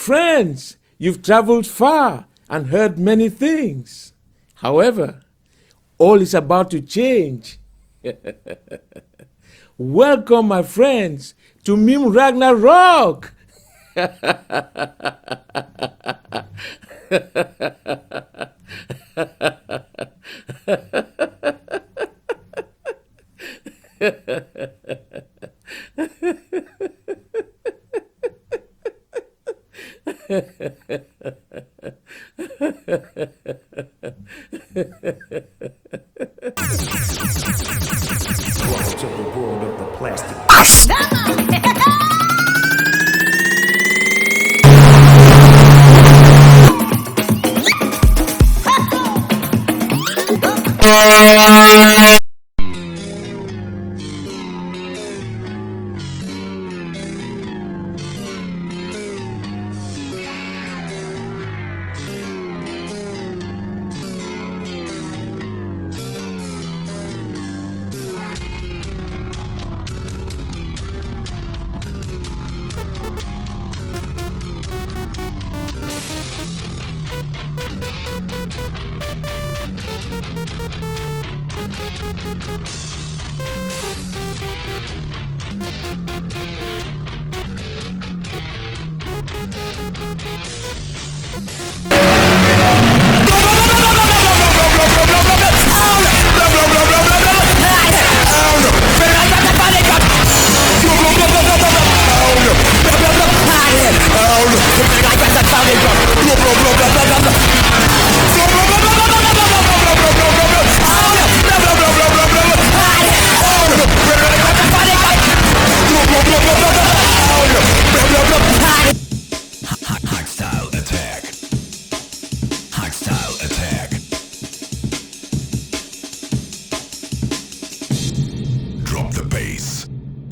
Friends, you've traveled far and heard many things. However, all is about to change. Welcome, my friends, to Meme Ragnarok. Welcome to the world of the plastic. Drop the bass.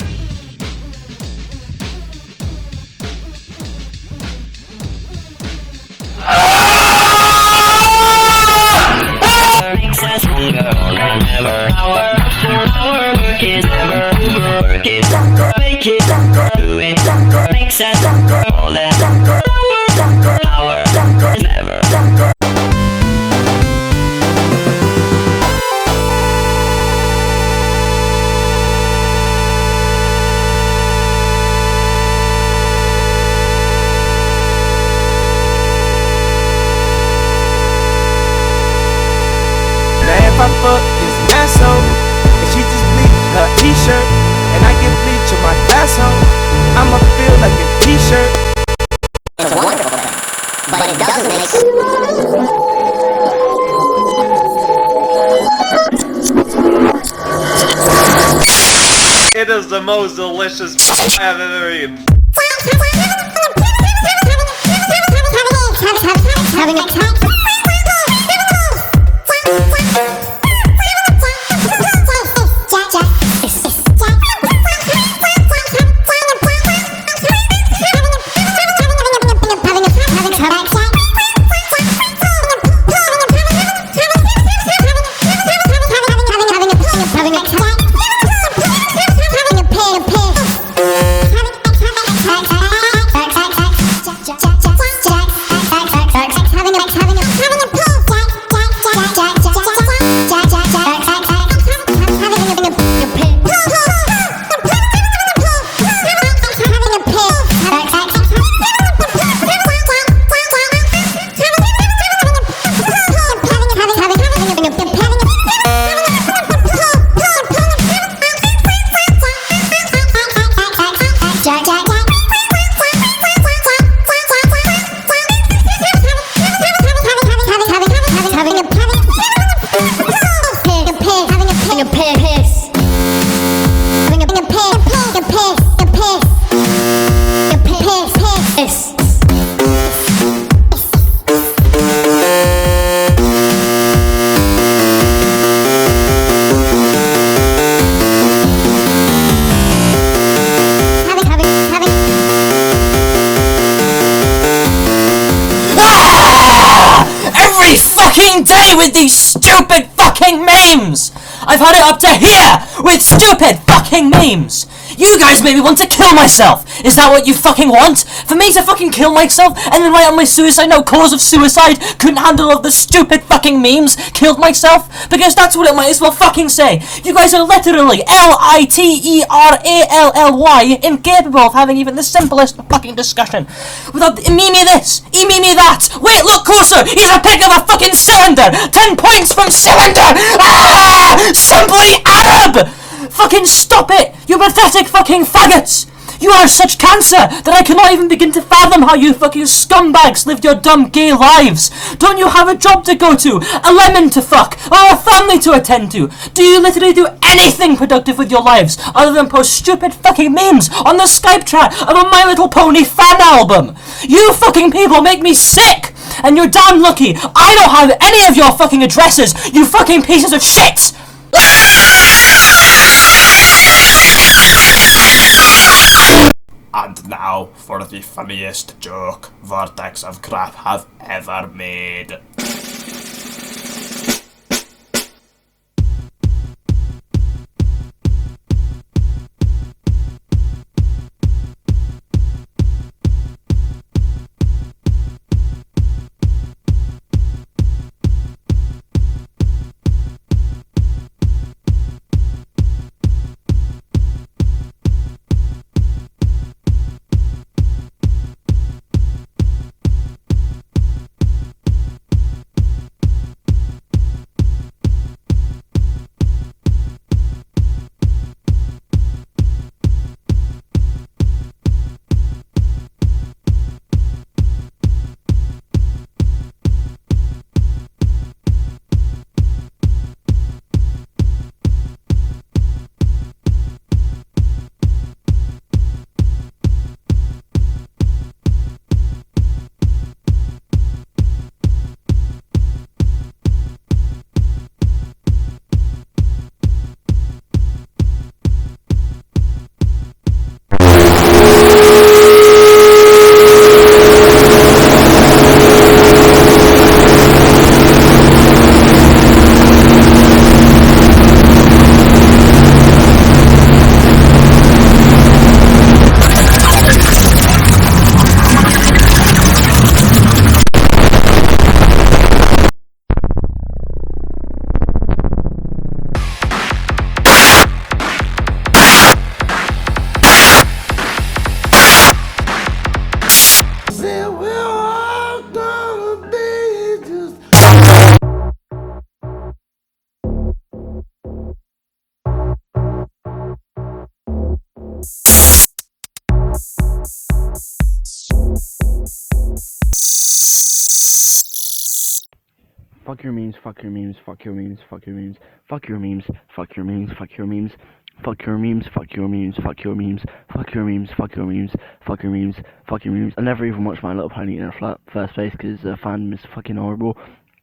I fuck this asshole, and she just bleach her t-shirt, and I get bleach on my asshole, I'ma feel like a t-shirt. It's a wonderful thing, but it doesn't make sense. It is the most delicious I have ever eaten. Having a time. Fucking day with these stupid fucking memes! I've had it up to here with stupid fucking memes! You guys made me want to kill myself. Is that what you fucking want? For me to fucking kill myself and then write on my suicide note, cause of suicide, couldn't handle all the stupid fucking memes, killed myself? Because that's what it might as well fucking say. You guys are literally LITERALLY incapable of having even the simplest fucking discussion without me this, me that. Wait, look closer. He's a pic of a fucking cylinder. 10 points from cylinder. Ah! Simply Arab. Fucking stop it, you pathetic fucking faggots. You are such cancer that I cannot even begin to fathom how you fucking scumbags lived your dumb gay lives. Don't you have a job to go to, a lemon to fuck, or a family to attend to? Do you literally do anything productive with your lives other than post stupid fucking memes on the Skype chat of a My Little Pony fan album? You fucking people make me sick, and you're damn lucky I don't have any of your fucking addresses, you fucking pieces of shit! And now for the funniest joke Vortex of Crap have ever made. Fuck your memes, fuck your memes, fuck your memes, fuck your memes, fuck your memes, fuck your memes, fuck your memes, fuck your memes, fuck your memes, fuck your memes, fuck your memes, fuck your memes, fuck your memes, fuck your memes. I never even watched My Little Pony in the first place because the fandom is fucking horrible.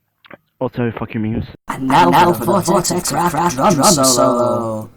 Also, fuck your memes. And now for the Vortex Craft drum solo.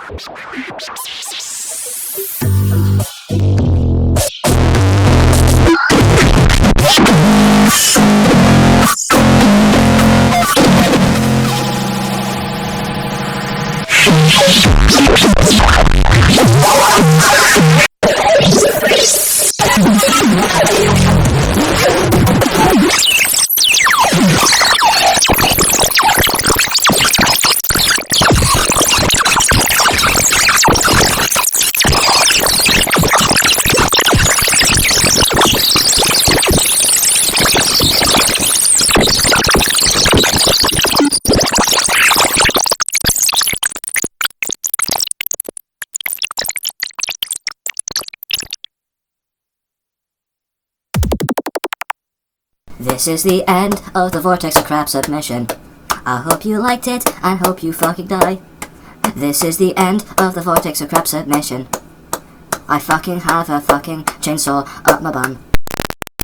This is the end of the Vortex of Crap submission. I hope you liked it, and hope you fucking die. This is the end of the Vortex of Crap submission. I fucking have a fucking chainsaw up my bum.